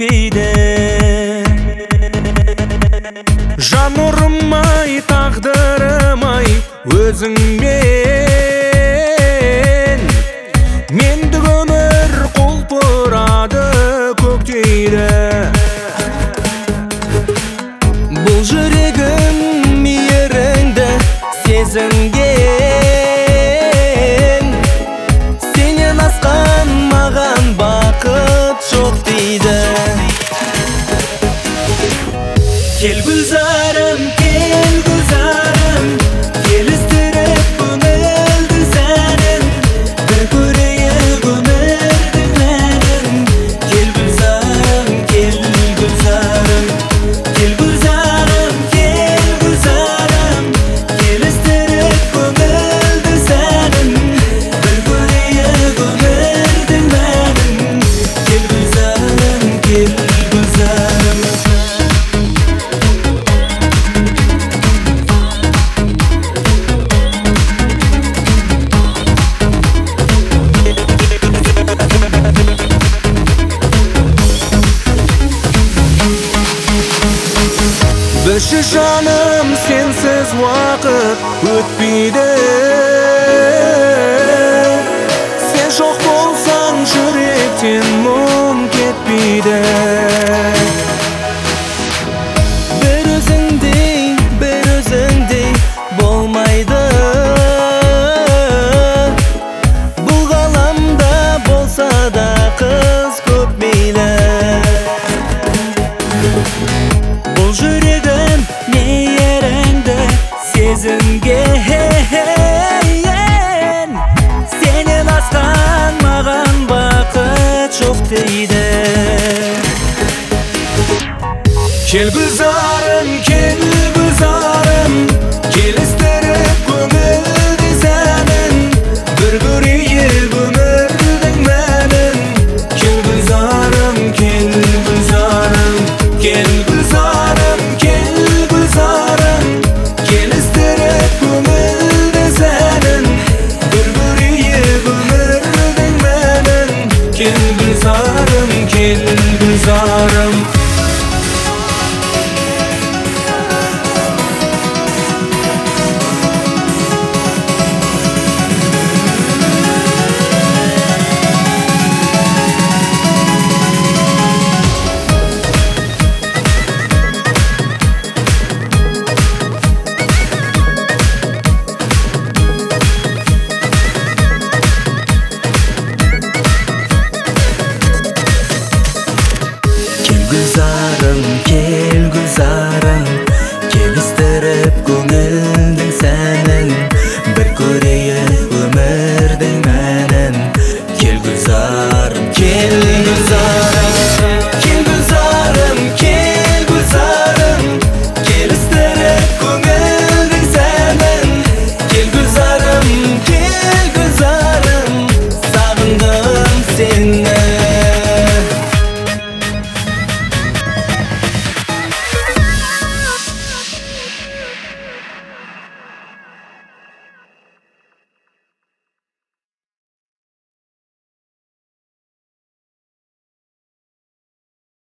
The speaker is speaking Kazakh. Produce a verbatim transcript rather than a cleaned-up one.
etpeydi. Жанурым ай, тағдырым ай, өзің мен мендік өмір құлпырады көктейді. Бұл жүрегім мейіріңді сезінген, сенен асқан маған бақыт жоқ дейді. Кел гүлзарым, кел гүлзарым, келістіріп көңілді сәнін, бір көрейік өмірдің мәнін. Кел гүлзарым, кел гүлзарым, кел гүлзарым, кел гүлзарым, келістіріп көңілді сәнін, бір көрейік өмірдің мәнін. Кел гүлзарым, кел гүлзарым. Білші жаным, сенсіз уақыт өтпейді. Сен жоқ болсаң жүректен мұң кетпейді. Bir özündey, bir özündey bolmaydı. Bu galamda bolsa da kız көп meyli. Бұл жүрегім мейіріңді сезінген, сенен асқан маған бақыт жоқ дейді. Кел гүлзарым, кел гүлзарым, келістіріп көңілді сәнін, бір көрейік өмірдің мәнін. Кел гүлзарым, кел гүлзарым, кел гүлзарым, кел гүлзарым, келістіріп көңілді сәнін, бір көрейік өмірдің мәнін. Кел гүлзарым, кел гүлзарым. Gül güzel